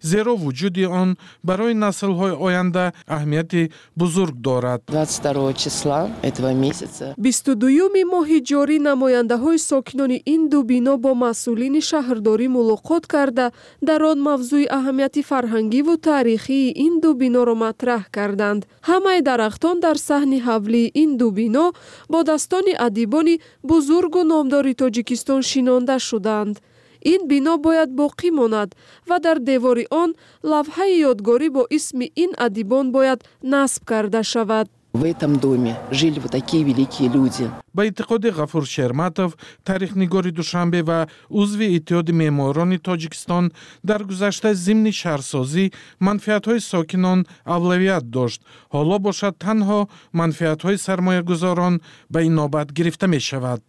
زیرا وجود آن برای نسل‌های آینده اهمیت بزرگ دارد. 22 числа этого месяца 22 ماه جاری نماینده‌های ساکنان این دو بینا با مسئولین شهرداری ملاقات کرده در آن موضوع اهمیت فرهنگی و تاریخی این دو بینا را مطرح کردند. همه درختان در صحن حولی این دو بینا با دستان ادیبان بزرگ و نامدار تاجیکستان شناخته شدند. این بینا باید باقی ماند و در دیوار آن لوحه یادگاری با اسم این ادیبان باید نصب کرده شود. в этом доме жили вот такие великие люди. با اعتقاد غفور شرمتов تاریخ‌نگار دوشنبه و عضو اتحاد معماران تاجیکستان در گذشته ضمن شهرسازی منفعت‌های ساکنان اولویت داشت. حالا باشد تنها منفعت‌های سرمایه‌گذاران به این نوبت گرفته می‌شود.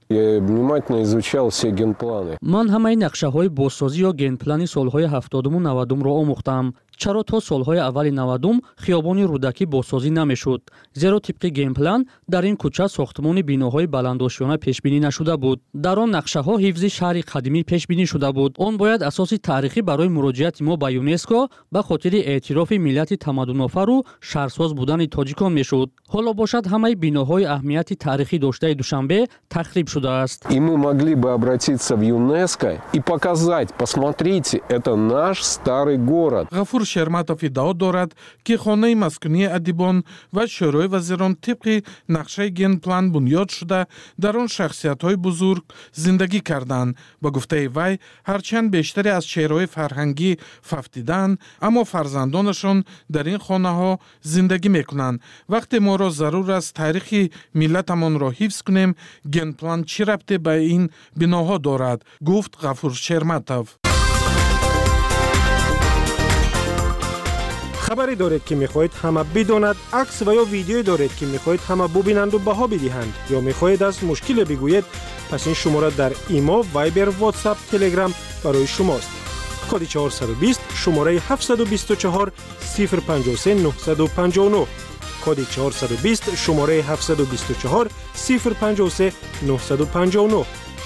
من همه نقشه‌های بازسازی یا گنپلانی سال‌های 70 و 90 را آموختم. چرا تا سال‌های اول 90 خیابان رودکی بازسازی نمی‌شد؟ زیرا طبق گیمپلان در این کوچه ساختمان بیناهای بلندآشیانه پیش‌بینی نشده بود. در آن نقشه‌ها حفظ شهر قدیمی پیش‌بینی شده بود. آن باید اساس تاریخی برای مراجعت ما به یونسکو به خاطر اعتراف ملت تمدن‌آفر و شهرساز بودن تاجیکان می‌شد. حالا باشد همه بیناهای اهمیت تاریخی داشته دوشنبه تخریب شده است. И мы могли бы обратиться в ЮНЕСКО и показать, посмотрите, это наш старый город. غفور شرمتов ادعا دارد که خانه مسکونی ادیبان و شورای وزیران طبق نقشه گنپلان بنیاد شده در آن شخصیت‌های بزرگ زندگی کردند. با گفته وی هرچند بیشتری از چهره‌های فرهنگی ففتیدند اما فرزندانشان در این خانه‌ها زندگی می‌کنند. وقتی ما را ضرور است تاریخ ملتمان را حفظ کنیم گنپلان چه ربطی به این بناها دارد گفت غفور شرمتov. خبری دارید که میخواهید همه بداند، عکس و یا ویدیویی دارید که میخواهید همه ببینند و بها بدهند یا میخواهید از مشکل بگویید، پس این شماره در ایما، وایبر، واتساپ، تلگرام برای شماست. کد 420 شماره 724 053 959 کد 420 شماره 724 053 959.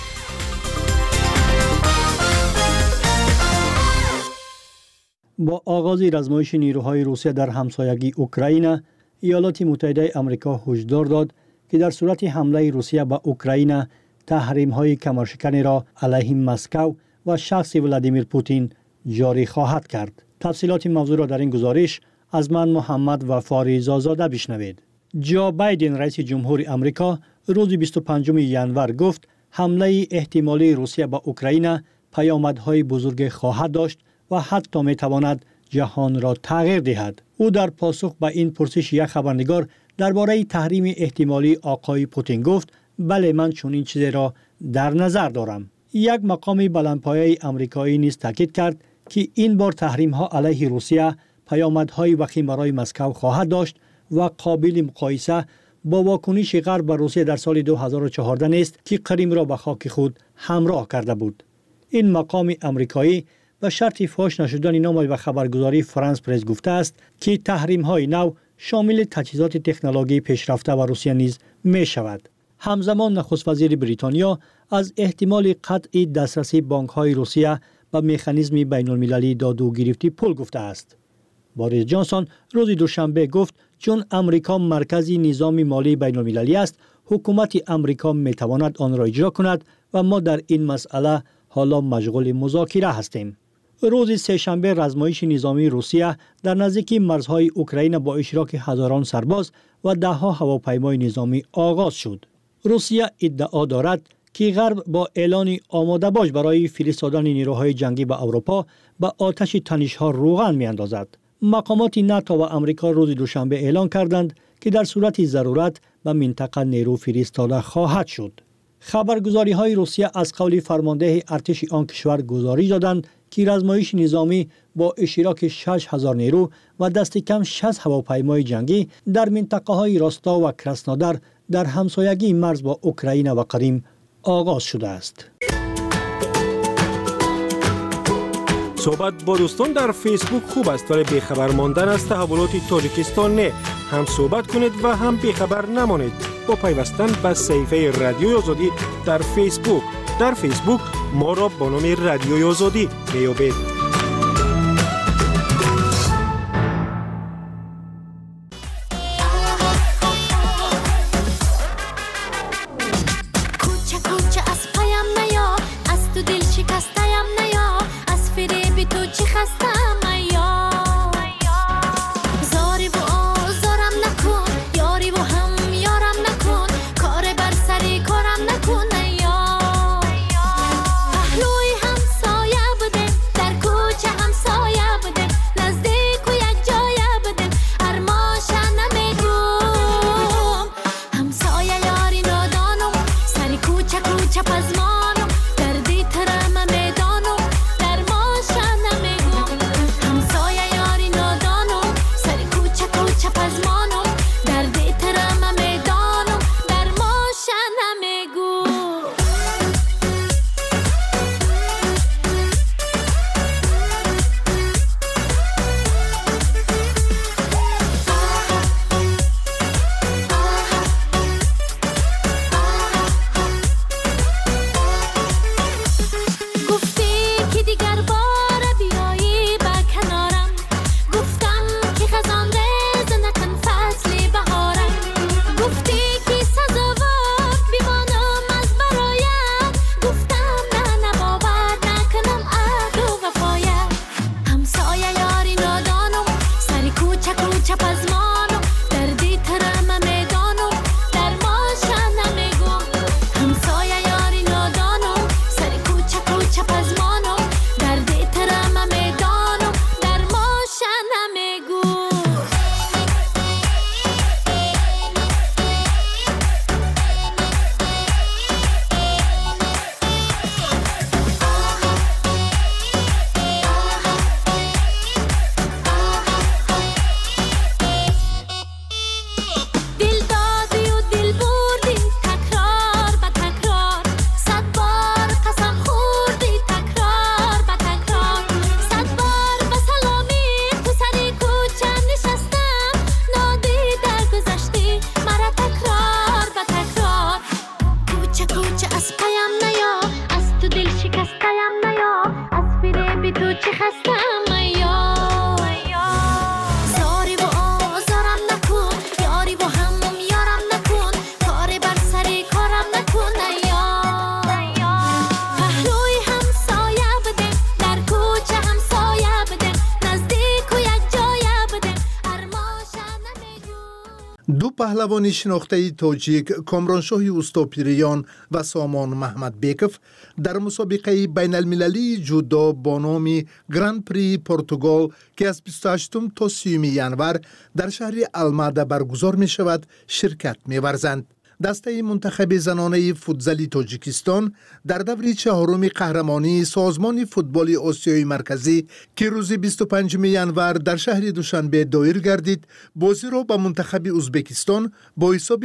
با آغاز رزمایش نیروهای روسیه در همسایگی اوکراین، ایالات متحده آمریکا هشدار داد که در صورت حمله روسیه به اوکراین تحریم‌های کمرشکنی را علیه مسکو و شخص ولادیمیر پوتین جاری خواهد کرد. تفصیلات موضوع را در این گزارش از من محمد وفاری زازاده بشنوید. جو بایدن رئیس جمهور آمریکا روز 25 ژانویه گفت حمله احتمالی روسیه به اوکراین پیامدهای بزرگ خواهد داشت و حتی میتواند جهان را تغییر دهد. او در پاسخ به این پرسش یک خبرنگار درباره تحریم احتمالی آقای پوتین گفت بله من چنین چیزی را در نظر دارم. یک مقام بلندپایه آمریکایی نیز تاکید کرد که این بار تحریم ها علیه روسیه پیامدهای وخیم برای مسکو خواهد داشت و قابل مقایسه با واکنش غرب به روسیه در سال 2014 نیست که کریم را به خاک خود همراه کرده بود. این مقام آمریکایی به شرط فاش نشدن نام به خبرگزاری فرانس پرس گفته است که تحریم های نو شامل تجهیزات تکنولوژی پیشرفته و روسیه نیز می شود. همزمان نخست وزیر بریتانیا از احتمال قطع دسترسی بانک های روسیه به مکانیزم بین المللی داد و گرفتی پول گفته است. بوریس جانسون روز دوشنبه گفت چون امریکا مرکزی نظام مالی بین المللی است، حکومت امریکا می تواند آن را اجرا کند و ما در این مسئله حالا مشغول مذاکره هستیم. روز سه‌شنبه رزمایش نظامی روسیه در نزدیک مرزهای اوکراین با اشتراک هزاران سرباز و ده‌ها هواپیمای نظامی آغاز شد. روسیه ادعا دارد که غرب با اعلان آماده باش برای فرستادن نیروهای جنگی به اروپا به آتش تنش‌ها روغن می‌اندازد. مقامات ناتو و آمریکا روز دوشنبه اعلان کردند که در صورت ضرورت به منطقه نیرو فرستاده خواهد شد. خبرگزاری‌های روسیه از قول فرمانده ارتش آن کشور گزارش دادند که رزمایش نظامی با اشتراک 6000 نیرو و دست کم 60 هواپیمای جنگی در منطقه‌های راستاو و کراسنودار در همسایگی مرز با اوکراین و کریم آغاز شده است. صحبت با دوستان در فیسبوک خوب است ولی بیخبر ماندن از تحولات تاجیکستان نه. هم صحبت کنید و هم بیخبر نمانید با پیوستن به صفحه رادیوی آزادی در فیسبوک. در فیسبوک ما را با نام رادیوی آزادی میابید. دو پهلوان شناخته تاجیک کامرانشاه اوستاپیریان و سامان محمدبیکوف در مسابقه بین المللی جودو با نام گراند پری پرتغال که از 28 تا 30 ینور در شهر الماده برگزار می شود شرکت می ورزند. دسته منتخب زنانه فوتزالی تاجیکستان در دور چهارم قهرمانی سازمان فوتبال آسیای مرکزی که روز 25 ینور در شهر دوشنبه دایر گردید، بازی را به منتخب ازبکستان با حساب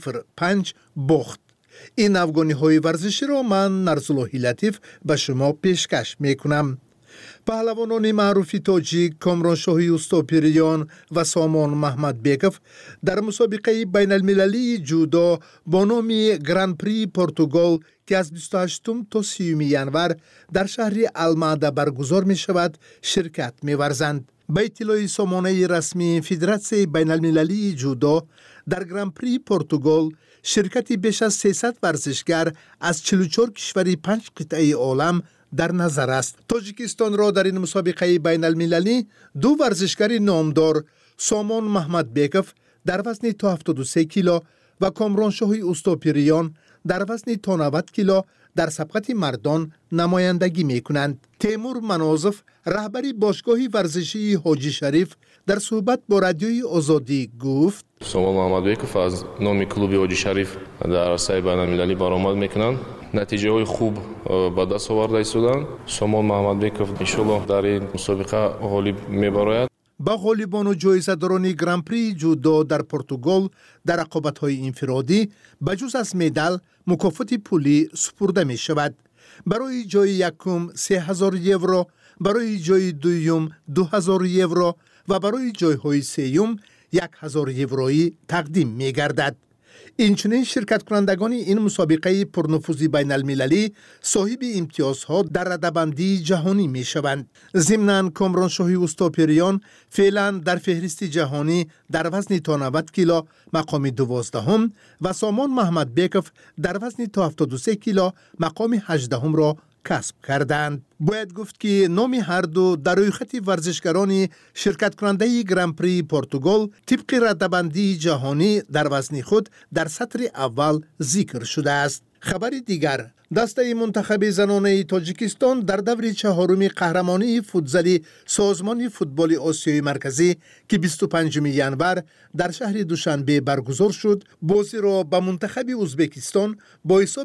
0-5 باخت. این افغانی‌های ورزشی را من نرسالله لطیف به شما پیشکش میکنم. پهلوانان معروف تاجیک کامرانشاه اوستاپیریان و سامان محمدبیکوف در مسابقه بین المللی جودو با نام گراند پری پرتغال که از 28 تا 30 ینور در شهر الماده برگزار می شود شرکت می ورزند. به اطلاع سامانه رسمی فدراسیون بین المللی جودو، در گراند پری پرتغال شرکتی بیش از 300 ورزشگر از 44 کشور 5 قطعه عالم در نظر است. تاجیکستان را در این مسابقه بین المللی دو ورزشگر نامدار سامان محمدبیکوف در وزن تا 73 کیلو و کامرانشاه اوستاپیریان در وزن تا 90 کیلو در سبقت مردان نمایندگی می کنند. تیمور منازف رهبری باشگاه ورزشی حاجی شریف در صحبت با رادیوی آزادی گفت: سامان محمدبیکوف از نام کلوب حاجی شریف در عرصه بین المللی برآمد میکنند. نتیجه های خوب به دست آورده ایستادند. سامان محمدبیکوف انشالله در این مسابقه غالب میبراید. با غالبان و جایزه‌داران گراند پری جودو در پرتغال در رقابت‌های انفرادی بجز از مدال مکافات پولی سپرده می شود. برای جای یکم 3000 یورو، برای جای دوم 2000 یورو و برای جای‌های سوم 1000 یورویی تقدیم می گردد. اینچنین شرکت کنندگان این مسابقه پرنفوذی بین المللی صاحب امتیازها در رده‌بندی جهانی می شوند. ضمناً کامرانشاه اوستاپیریان فعلا در فهرست جهانی در وزن تا 90 کیلو مقام 12 و سامان محمدبیکوف در وزن تا 73 کیلو مقام 18 را کسب کردند. باید گفت که نام هر دو در روی خط ورزشکاران شرکت کننده گراند پری پرتغال طبق رده‌بندی جهانی در وزن خود در سطر اول ذکر شده است. خبر دیگر: دسته منتخب زنانه تاجیکستان در دور چهارم قهرمانی فوتزالی سازمان فوتبال آسیای مرکزی که 25 ینور در شهر دوشنبه برگزار شد، بازی را به منتخب ازبکستان با حساب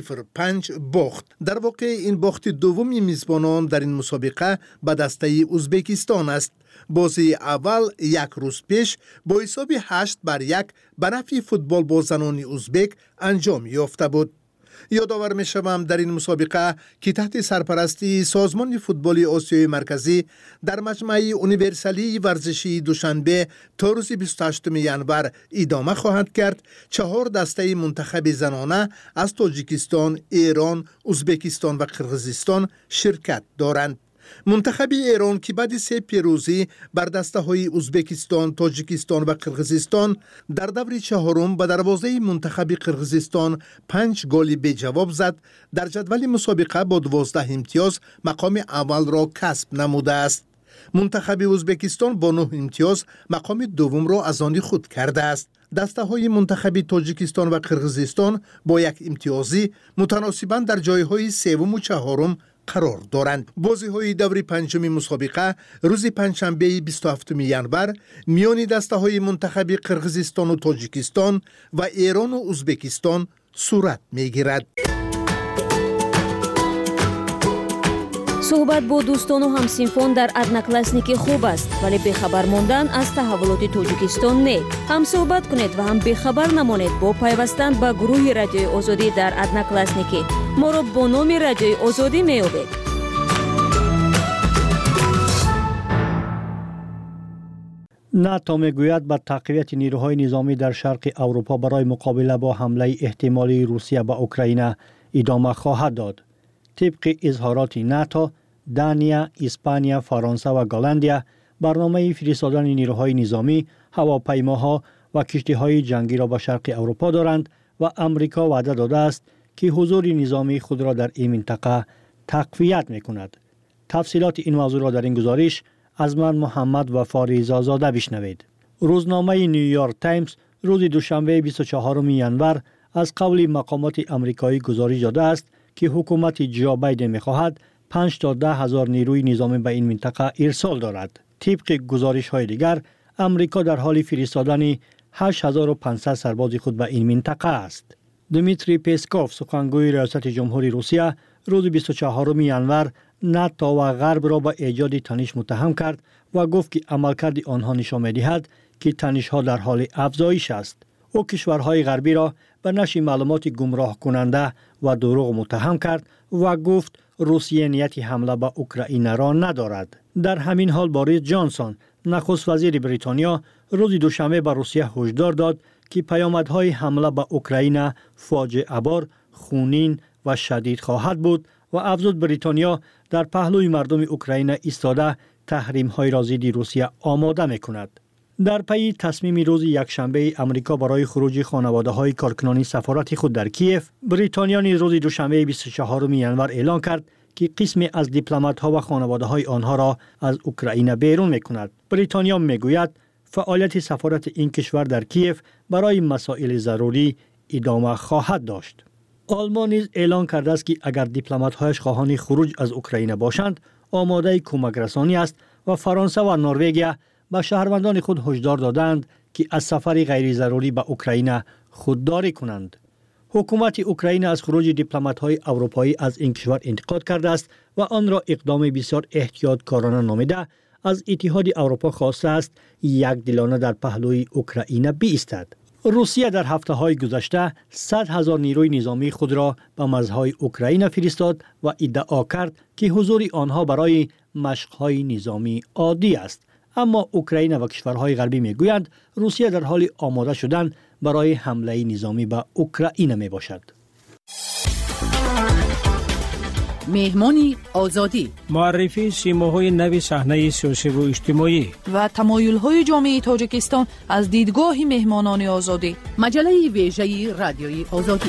0-5 باخت. در واقع این باخت دومی میزبانان در این مسابقه به دسته ازبکستان است. بازی اول یک روز پیش با حساب 8-1 به نفع فوتبال با زنان ازبک انجام یافته بود. یادآور می شوم در این مسابقه که تحت سرپرستی سازمان فوتبال آسیای مرکزی در مجمع اونیورسالی ورزشی دوشنبه تا روز 28 ینور ادامه خواهد کرد. 4 دسته منتخب زنانه از تاجیکستان، ایران، ازبکستان و قرقیزستان شرکت دارند. منتخب ایران که بعد 3 پیروزی بر دسته های ازبکستان، تاجیکستان و قرقیزستان در دور چهارم به دروازه منتخب قرقیزستان 5 گل به جواب زد، در جدول مسابقه با 12 امتیاز مقام اول را کسب نموده است. منتخب ازبکستان با 9 امتیاز مقام دوم را از آن خود کرده است. دسته های منتخب تاجیکستان و قرقیزستان با 1 امتیازی متناسباً در جایهای سوم و چهارم قرار دارند. بازی های دور پنجم مسابقه روز پنجشنبه 27 ینور میان دسته های منتخب قرقیزستان و تاجیکستان و ایران و ازبکستان صورت می گیرد. صحبت با دوستان و همسینفون در ادناکلاسنیکی خوب است، ولی بخبر ماندن از تحولات تاجیکستان نه. هم صحبت کنید و هم بخبر نمانید با پیوستن به گروه رادیوی آزادی در ادناکلاسنیکی. ما را با نام رادیوی آزادی می‌یابید. ناتو میگوید با تقویت نیروهای نظامی در شرق اروپا برای مقابله با حمله احتمالی روسیه به اوکراین ادامه خواهد داد. طبق اظهارات ناتو، دانیا، اسپانیا، فرانسه و گالندیا برنامه فرستادن نیروهای نظامی، هواپیماها و کشتی‌های جنگی را به شرق اروپا دارند و امریکا وعده داده است که حضور نظامی خود را در این منطقه تقویت می‌کند. تفصیلات این موضوع را در این گزارش از من محمد وفا رضا زاده بشنوید. روزنامه نیویورک تایمز روز دوشنبه 24 ینور از قول مقامات آمریکایی گزارش داده است که حکومت جو بایدن می‌خواهد 5 تا 10 هزار نیروی نظامی به این منطقه ارسال دارد. طبق گزارش‌های دیگر، آمریکا در حال فرستادن 8500 سرباز خود به این منطقه است. دمیتری پسکوف، سخنگوی ریاست جمهوری روسیه، روز 24 ینور ناتو و غرب را به ایجاد تنش متهم کرد و گفت که عملکرد آنها نشان می‌دهد که تنش‌ها در حال افزایش است. او کشورهای غربی را به نشر معلومات گمراه کننده و دروغ متهم کرد و گفت روسیه نیت حمله به اوکراین را ندارد. در همین حال بوریس جانسون، نخست وزیر بریتانیا، روز دوشنبه به روسیه هشدار داد که پیامدهای حمله به اوکراین فاجعه بار، خونین و شدید خواهد بود و افزود بریتانیا در پهلوی مردم اوکراین ایستاده تحریم‌های را ضد روسیه آماده می‌کند. در پی تصمیم روز یکشنبه امریکا برای خروج خانواده‌های کارکنان سفارت خود در کیف، بریتانیا نیز روز دوشنبه 24 ینور اعلان کرد که قسمی از دیپلمات‌ها و خانواده‌های آنها را از اوکراین بیرون می‌کند. بریتانیا می‌گوید فعالیت سفارت این کشور در کیف برای مسائل ضروری ادامه خواهد داشت. آلمان نیز اعلان کرده است که اگر دیپلمات‌هایش خواهان خروج از اوکراین باشند، آماده کمک رسانی است و فرانسه و نروژ به شهروندان خود هشدار دادند که از سفر غیر ضروری به اوکراین خودداری کنند. حکومت اوکراین از خروج دیپلمات‌های اروپایی از این کشور انتقاد کرده است و آن را اقدام بسیار احتیاطکارانه نامیده از اتحاد اروپا خواسته است یک دلانه در پهلوی اوکراین بایستد. روسیه در هفته‌های گذشته 100,000 نیروی نظامی خود را به مرزهای اوکراین فرستاد و ادعا کرد که حضور آنها برای مشق‌های نظامی عادی است. اما اوکراین و کشورهای غربی میگویند روسیه در حال آماده شدن برای حمله نظامی به اوکراین می باشد. مهمانی آزادی، معرفی سیماهای نوی صحنه سیاسی و اجتماعی و تمایل‌های جامعه تاجیکستان از دیدگاه مهمانان آزادی. مجله ویژه رادیوی آزادی.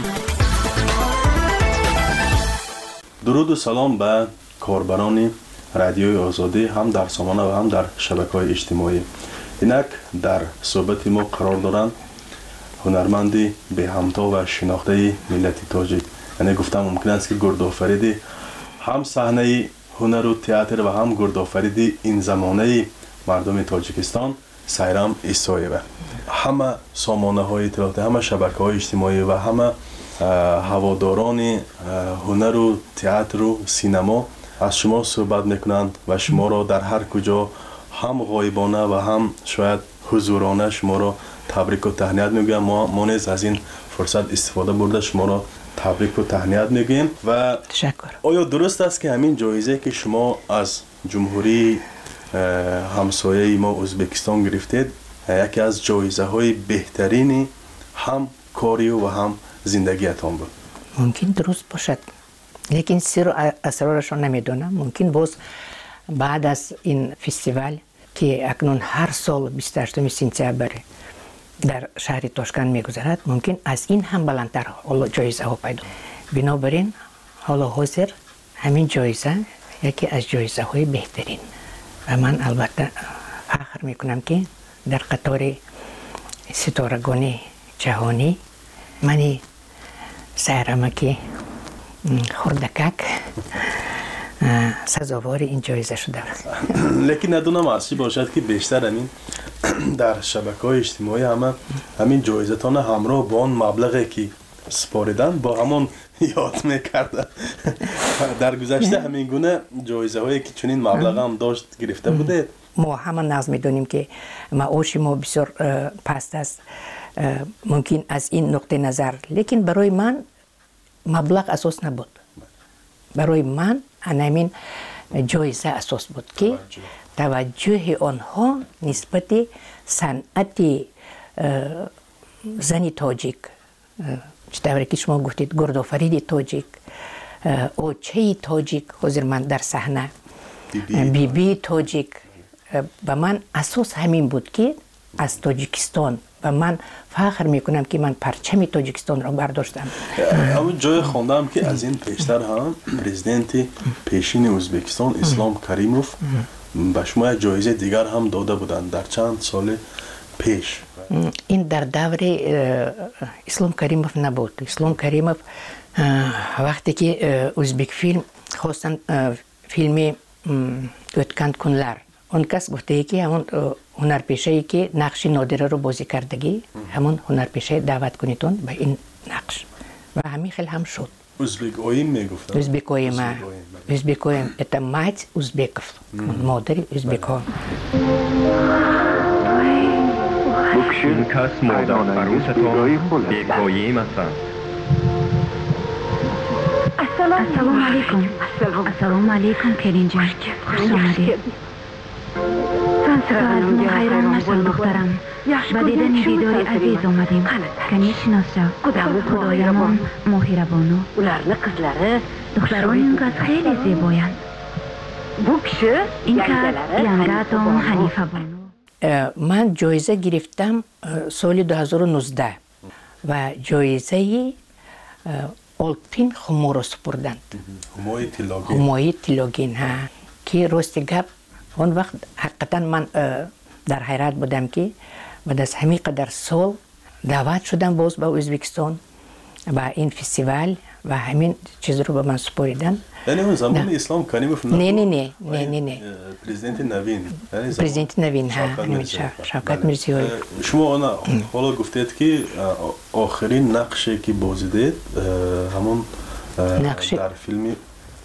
درود و سلام به کاربران رادیوی آزادی، هم در سامانه و هم در شبکه‌های اجتماعی. اینک در صحبت ما قرار دارند هنرمندی به همتا و شناخته ملت تاجیک. یعنی گفتم ممکن است که گردآفریدی هم صحنه هنر و تئاتر و هم گردآفریدی این زمانه مردم تاجیکستان سایرام ایسایبه. همه سامانه‌های اطلاعاتی، همه شبکه‌های اجتماعی و همه هواداران هنر و تئاتر و سینما از شما صحبت میکنند و شما را در هر کجا هم غایبانه و هم شاید حضورانه شما را تبریک و تهنیت میگم. ما نیز از این فرصت استفاده برده شما را تبریک و تهنیت میگیم. و تشکر. آیا درست است که همین جایزه که شما از جمهوری همسایه ما ازبکستان گرفتید یکی از جایزه های بهترین هم کاری و هم زندگیتان بود؟ ممکن درست باشد، لیکن سر و اسرارش را نمیدونم. ممکن باز بعد از این فستیوال که اکنون هر سال 28 سپتامبر در شهر تاشکند میگذرد، ممکن از این هم بلندتر جایزه ها پیدا. بنابراین حالا حاضر همین جایزه یکی از جایزه های بهترین و من البته فخر میکنم که در قطار ستارگان جهانی منی سیرمکی خردکک سزاوار این جایزه شده. لیکن ندونم اصلی باشد که بیشتر همین در شبکه‌های اجتماعی همین جایزتان همراه با آن مبلغی که سپاریدن با همون یاد میکرده. در گذشته همین گونه جایزه هایی که چنین مبلغ هم داشت گرفته بوده. ما همه ناز میدونیم که معاش ما بسیار پست است، ممکن از این نقطه نظر، لیکن برای من مبلغ اساس نبود. برای من همین جایزه اساس بود که توجه آنها نسبت صنعت زنی تاجیک، چطوری که شما گفتید گردآفرید تاجیک، اوچه تاجیک، حضور من در صحنه بی تاجیک، و من اساس همین بود که از تاجیکستان و من فخر میکنم که من پرچم تاجیکستان را برداشتم. اما جای خوندم که از این پیشتر هم پرزیدنت پیشین ازبکستان اسلام کریموف به شما جایزه دیگر هم داده بودند در چند سال پیش این در دور اسلام کریمов نبود. اسلام کریمов وقتی که ازبک فیلم خواستن فیلم ötken kunlar اون کس گفته که همون هنرپیشه‌ای که نقش نادره رو بازی کردگی همون هنرپیشه دعوت کنیتون به این نقش و همین خیلی هم شد. ازبک اویم میگفتن. ازبک اویم. ازبک اویم. Это мать узбеков. مادر ازبک ها. این کس مادر عروستان بیگوییم هستند. السلام علیکم. السلام علیکم کرین جان. خوش آمدید. ساعتون خیران نشد دخترم. با دیدن دیداری عزیز آمدیم. کنی شناسا. خدایمان مهربانو. دختران این کس خیلی زیبایند. این کس ینگاتون حلیفه بانو. من جایزه گرفتم سال 2019 و جایزه آلپین خمور سپردند. همای تیلوگین ها که راستی گپ اون وقت حقیقتا من در حیرت بودم که بعد از همین قدر سال دعوت شدم باز به ازبکستان و این فستیوال و همین چیز رو به من سپاریدن. یعنی اون زمان اسلام کریمов نه پرزیدنت نوین پرزیدنت نوین ها شوکت میرزیویف. شما حالا گفتید که آخرین نقشی که بازی دید همون در فیلم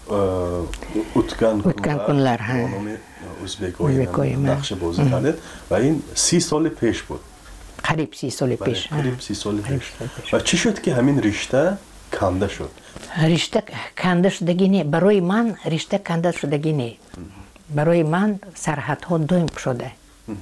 ötken kunlar ها ازبکوی نقش بازی کردید و این 30 سال پیش بود. قریب 30 سال پیش. قریب 30 سال پیش. و چی شد که همین رشته کنده شد؟ رشته کنده شدگی نه. برای من رشته کنده شدگی نه. برای من سرحدها دویم شده.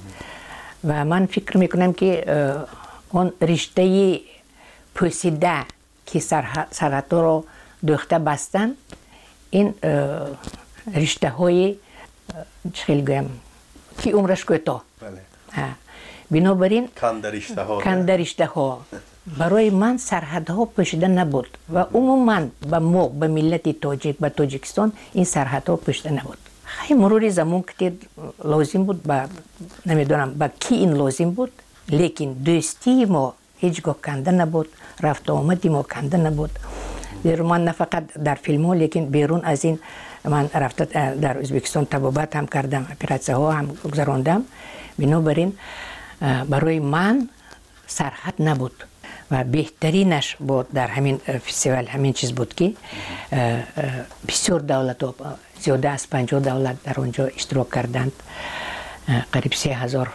و من فکر میکنم که اون رشته پوسیده که سرحدها رو دوخته بستن این رشته های چخیل گویم که عمرش کوتاه. بنابراین کنده رشته ها برای من سرحدها پوشیده نبود و عموما به ما به ملت تاجیک به تاجیکستان این سرحدها پوشیده نبود. خیلی مرور زمان که لازم بود با نمیدونم با کی این لازم بود لیکن دوستی ما هیچگاه کنده نبود، رفت آمدی ما کنده نبود. من نه فقط در فیلم ها لیکن بیرون از این من رفته در ازبکستان طبابت هم کردم، اپراسیون ها هم گذراندم. بنابراین برای من سرحد نبود و بهترینش بود در همین فستیوال همین چیز بود که بسیار دولت ها زیاده از 50 دولت در اونجا اشتراک کردند. قریب 3000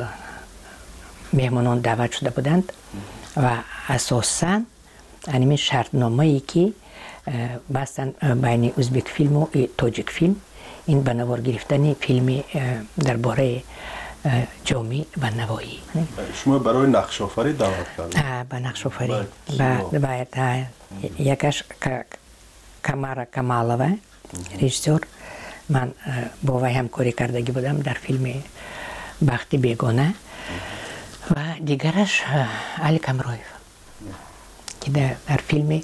مهمانان دعوت شده بودند و اساساً انیمه شرطنامه‌ای که بستن بین ازبک فیلم و تاجیک فیلم این به نوار گرفتن فیلم درباره جامعه و نوایی. شما برای نقش آفری دعوت کردید؟ به نقش آفری باید یکش کمارا کمالوه رژیسور من با وی همکاری کردگی بودم در فیلم بخت بیگانه و دیگرش علی کمرویف که در فیلم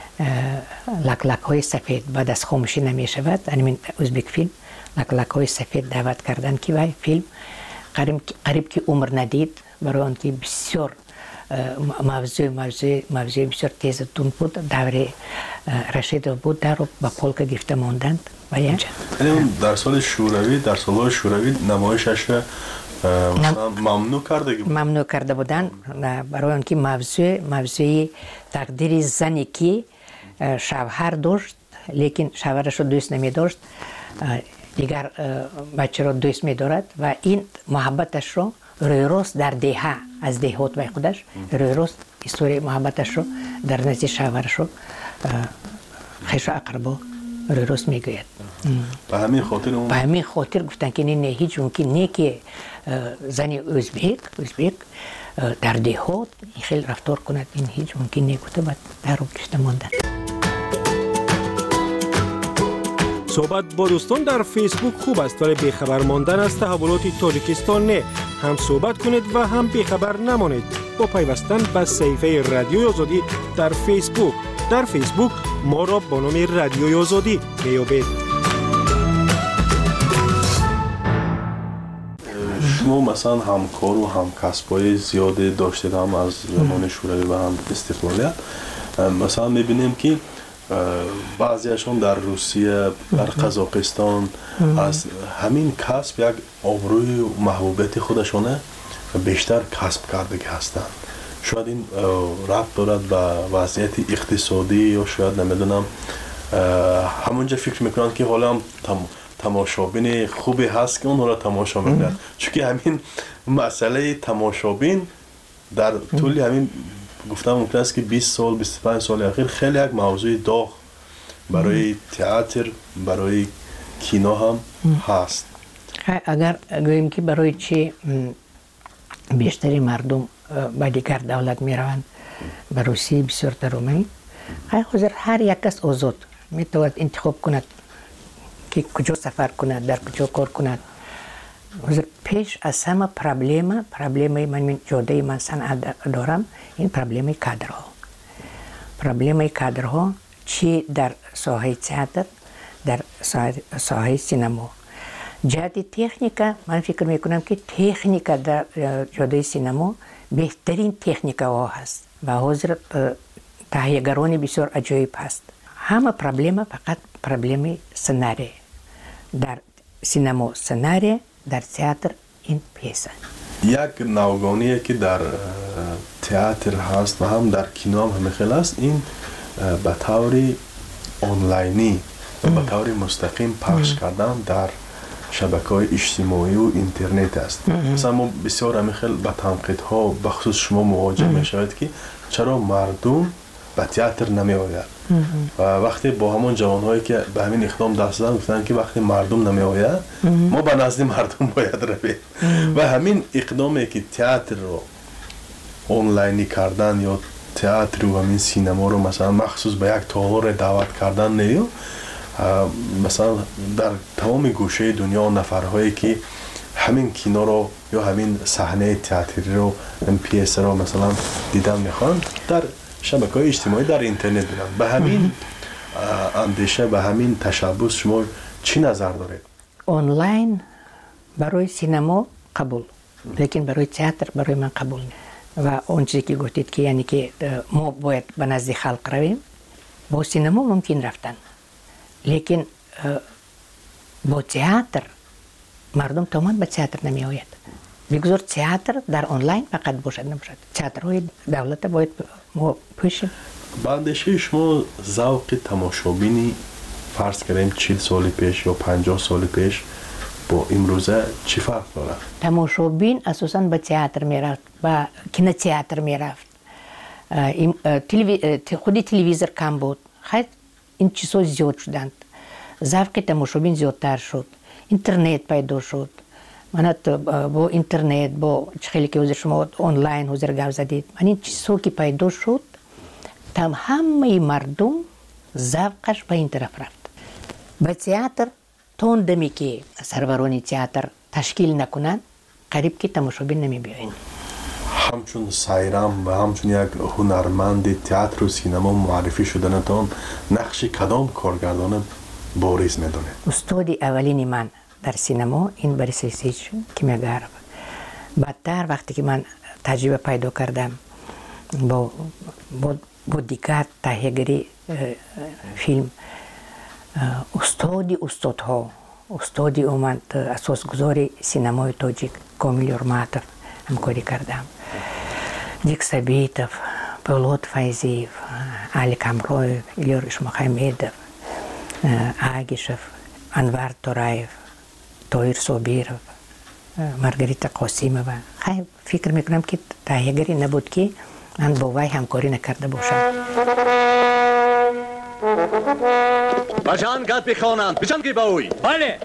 لک های سفید بعد از خاموشی نمی شود انیمه ازبک فیلم لک های سفید دعوت کردن که وی فیلم قریب که عمر ندید برای آن که بسیار موضوع بسیار تیزتون بود دور رشید بود در رو با پولک گرفته ماندند و اینجا در سال شوروی در سالهای شوروی نمایشش ممنوع کرده بودن برای آن که موضوع تقدیر زنی که شوهر داشت لیکن شوهرش رو دوست نمی داشت دیگر بچه رو دوست می دارد و این محبتش رو روی راست در دهه از دهات و خودش روی راست استوری محبتش رو در نزد شوهرش رو خیش و اقربا روی راست می گوید. به همین خاطر گفتن که نه هیچ ممکن نه که زنی ازبک در دهات خیلی رفتار کند این هیچ ممکن نه گفته بعد در رو گشته ماندن. صحبت با دوستان در فیسبوک خوب است ولی بیخبر ماندن از تحولات تاجیکستان نه. هم صحبت کنید و هم بیخبر نمانید با پیوستن به صفحه رادیوی آزادی در فیسبوک. در فیسبوک ما را با نام رادیوی آزادی میابید. شما مثلا همکار و همکسبای زیاده داشتید هم از زمان شوروی و هم استقلالیت. مثلا میبینیم که بعضیشون در روسیه، در قزاقستان از همین کسب یک آبروی و محبوبیت خودشونه بیشتر کسب کرده هستند. شاید این ربط دارد به وضعیت اقتصادی یا شاید نمیدونم همونجا فکر میکنن که حالا هم تماشابین خوبی هست که اون را تماشا میکنن، چون که همین مسئله تماشابین در طول همین گفتم ممکن است که 20 سال 25 سال اخیر خیلی یک موضوع داغ برای تئاتر، برای کینو هم هست. اگر گوییم که برای چی بیشتری مردم به دیگر دولت میروند، به روسیه بسیار ترومی، حاضر هر یک کس آزاد میتواند انتخاب کند که کجا سفر کند، در کجا کار کند. حاضر پیش از همه پرابلم من جاده من صنعت دارم، این پرابلم کادرها چی در ساحه تئاتر، در ساحه سینما. جهت تکنیکا من فکر میکنم که تکنیکا در جاده سینما بهترین تکنیکا هست و حاضر تهیه‌گران بسیار عجیب هست. همه پرابلم فقط پرابلم سناریو. در سینما سناریو، در تئاتر این پیسه. یک نوگانیه که در تئاتر هست و هم در کینو هم خیلی است، این به طور آنلاینی و به طور مستقیم پخش کردن در شبکه‌های اجتماعی و اینترنت است. مثلا ما بسیار همیخیل با تنقیدها بخصوص شما مواجه میشوید که چرا مردم به تئاتر نمی آید و وقتی با همون جوانهایی که به همین اقدام دست دادن گفتن که وقتی مردم نمی آید ما به نزد مردم باید رویم و همین اقدامی که تئاتر رو آنلاینی کردن یا تئاتر و همین سینما رو مثلا مخصوص به یک تالار دعوت کردن نیو، مثلا در تمام گوشه دنیا نفرهایی که همین کینو رو یا همین صحنه تئاتری رو این پیس رو مثلا دیدن میخوان در شبکه‌های اجتماعی در اینترنت دیدن. به همین اندیشه، به همین تشبث شما چی نظر دارید؟ آنلاین برای سینما قبول، لیکن برای تئاتر برای من قبول نیست. و اون چیزی که گفتید که یعنی که ما باید به نزد خلق رویم، با سینما ممکن رفتن، لیکن با تئاتر مردم تمام به تئاتر نمی آید. بگذار تئاتر در آنلاین فقط باشد نباشد. تئاترهای دولت باید ما پوشیم. باندیشه شما ذوق تماشابینی فرض کردیم 40 سال پیش یا 50 سال پیش با امروزه چی فرق داره؟ تماشابین اساساً به تئاتر میرفت، به کینوتئاتر میرفت. خودی تلویزیون کم بود. خیلی این چیزها زیاد شدند. ذوق تماشابین زیادتر شد. اینترنت پیدا شد. من با اینترنت با خیلی که حضور شما آنلاین حضور گفت زدید، من این چیزها که پیدا شد همه مردم ذوقش به این طرف رفت. به تئاتر تون دمی که سروران تئاتر تشکیل نکنند قریب که تماشابین نمی بیاین. همچون سایرام و همچون یک هنرمند تئاتر و سینما معرفی شدنتان نقش کدام کارگردان بارز میدونه؟ استاد اولین من در سینما این بوریس لیسیچ کیمیاگرف. بعدتر وقتی که من تجربه پیدا کردم با دیگر تهیه‌گری فیلم، استادی اومد اساسگذار سینمای تاجیک کامیل یورماتوف همکاری کردم. دیک سبیتوف، پولاد فایزیف، علی کامرویف، ایلور اشمخمیدوف، آگیشوف، انوار تورایف، تویر صابیروف، مارگریتا قاسیمووا. خیلی فکر میکنم که تهیه‌گری نبود که من با وی همکاری نکرده باشم. بجان گاد بخوانم، بجان گی باوی. بله.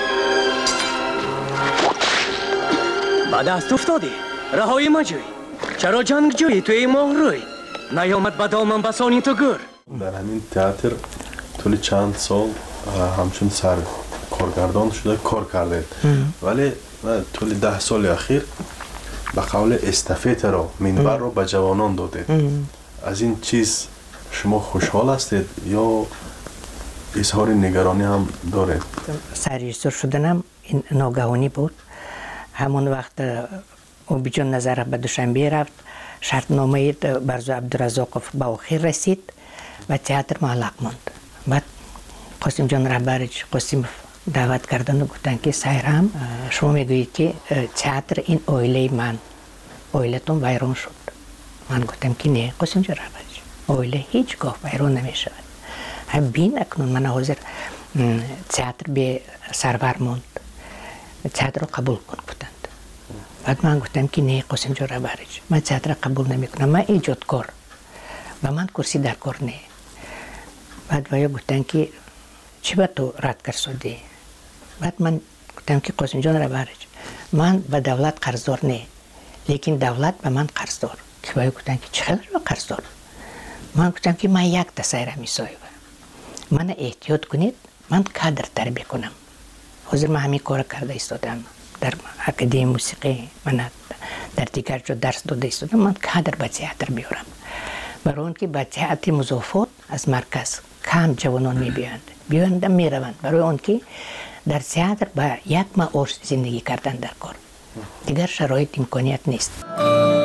دست افتادی، رهایی مجوی. چرا جنگجویی توی مهروی نیامد به دامن بسانی تو گر؟ در همین تئاتر طول چند سال همچون سر کارگردان شده کار کرده، ولی طول 10 سال اخیر به قول استافت را منبر را به جوانان داده. از این چیز شما خوشحال هستید یا اظهار نگرانی هم دارید؟ سرریزور شدنم این ناگهانی بود. همون وقت اوبیجان نظر به دوشنبه رفت، شرطنامه برزو عبدالرزاقов به آخر رسید و تئاتر معلق ماند. بعد قاسم جان رهبرج قاسم دعوت کردن و گفتن که سایرام شما میگویید که تئاتر این اویله من، اویلتون ویران شد. من گفتم که نه قاسم جان رهبرج، اویله هیچگاه ویران نمیشود. بین اکنون من حاضر تئاتر به سرور ماند، تئاتر رو قبول کن گفتند. بعد من گفتم که نه قاسم جان رهبرج، من تئاتر قبول نمیکنم، من ایجادکار و من کرسی در کار نه. بعد ویا گفتن که چی با تو رد کرده؟ بعد من گفتم که قاسم جان رهبرج، من به دولت قرضدار نه، لیکن دولت به من قرضدار. که ویا گفتن که چقدر قرضدار؟ من گفتم که من یک تسایره میسایم، من احتیاط کنید، من کادر تربیه کنم. حاضر من همین کار کرده ایستادم، در اکادمی موسیقی من در دیگر جا درس داده ایستادم، من کادر به تئاتر بیارم. برای اون که به تئاتر مضافات از مرکز کم جوانان بیایند میروند، برای اون که در تئاتر با یک معاش زندگی کردن در کار، دیگر شرایط امکانیت نیست.